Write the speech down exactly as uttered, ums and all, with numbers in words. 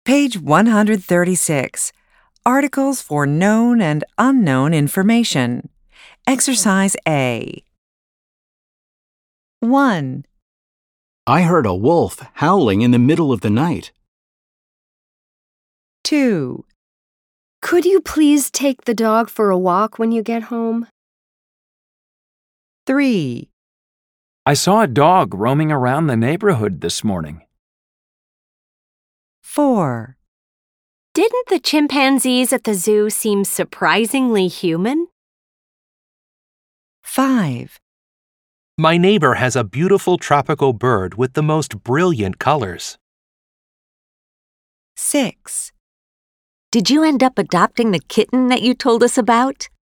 Page one hundred thirty-six. Articles for known and unknown information. Exercise A. one. I heard a wolf howling in the middle of the night. two. Could you please take the dog for a walk when you get home? three. I saw a dog roaming around the neighborhood this morning. four. Didn't the chimpanzees at the zoo seem surprisingly human? five. My neighbor has a beautiful tropical bird with the most brilliant colors. six. Did you end up adopting the kitten that you told us about?